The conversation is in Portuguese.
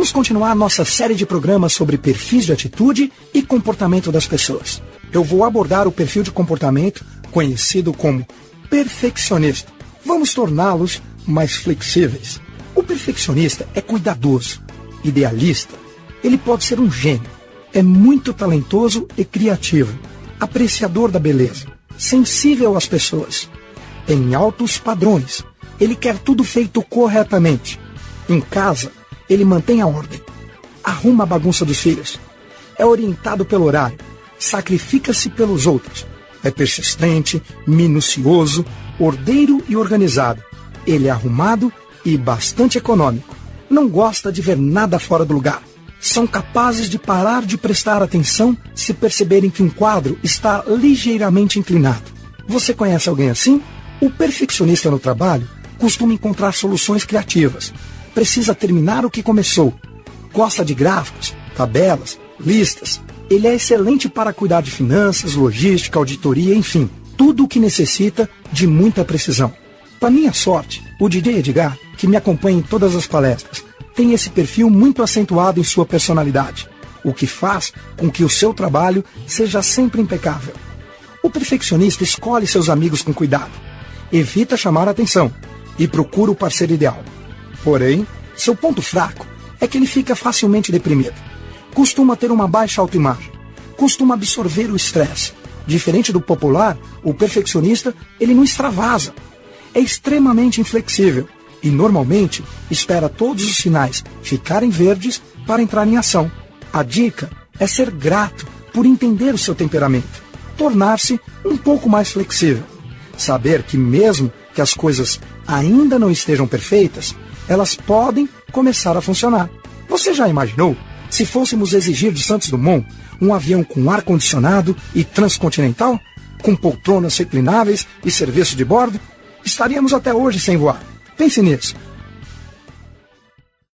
Vamos continuar nossa série de programas sobre perfis de atitude e comportamento das pessoas. Eu vou abordar o perfil de comportamento conhecido como perfeccionista. Vamos torná-los mais flexíveis. O perfeccionista é cuidadoso, idealista. Ele pode ser um gênio. É muito talentoso e criativo, apreciador da beleza, sensível às pessoas. Tem altos padrões. Ele quer tudo feito corretamente. Em casa, ele mantém a ordem, arruma a bagunça dos filhos, é orientado pelo horário, sacrifica-se pelos outros, é persistente, minucioso, ordeiro e organizado. Ele é arrumado e bastante econômico. Não gosta de ver nada fora do lugar. São capazes de parar de prestar atenção se perceberem que um quadro está ligeiramente inclinado. Você conhece alguém assim? O perfeccionista no trabalho costuma encontrar soluções criativas. Precisa terminar o que começou. Gosta de gráficos, tabelas, listas. Ele é excelente para cuidar de finanças, logística, auditoria, enfim, tudo o que necessita de muita precisão. Para minha sorte, o DJ Edgar, que me acompanha em todas as palestras, tem esse perfil muito acentuado em sua personalidade, o que faz com que o seu trabalho seja sempre impecável. O perfeccionista escolhe seus amigos com cuidado, evita chamar a atenção e procura o parceiro ideal. Porém, seu ponto fraco é que ele fica facilmente deprimido. Costuma ter uma baixa autoimagem. Costuma absorver o estresse. Diferente do popular, o perfeccionista, ele não extravasa. É extremamente inflexível e, normalmente, espera todos os sinais ficarem verdes para entrar em ação. A dica é ser grato por entender o seu temperamento. Tornar-se um pouco mais flexível. Saber que mesmo que as coisas ainda não estejam perfeitas, elas podem começar a funcionar. Você já imaginou se fôssemos exigir de Santos Dumont um avião com ar-condicionado e transcontinental? Com poltronas reclináveis e serviço de bordo? Estaríamos até hoje sem voar. Pense nisso.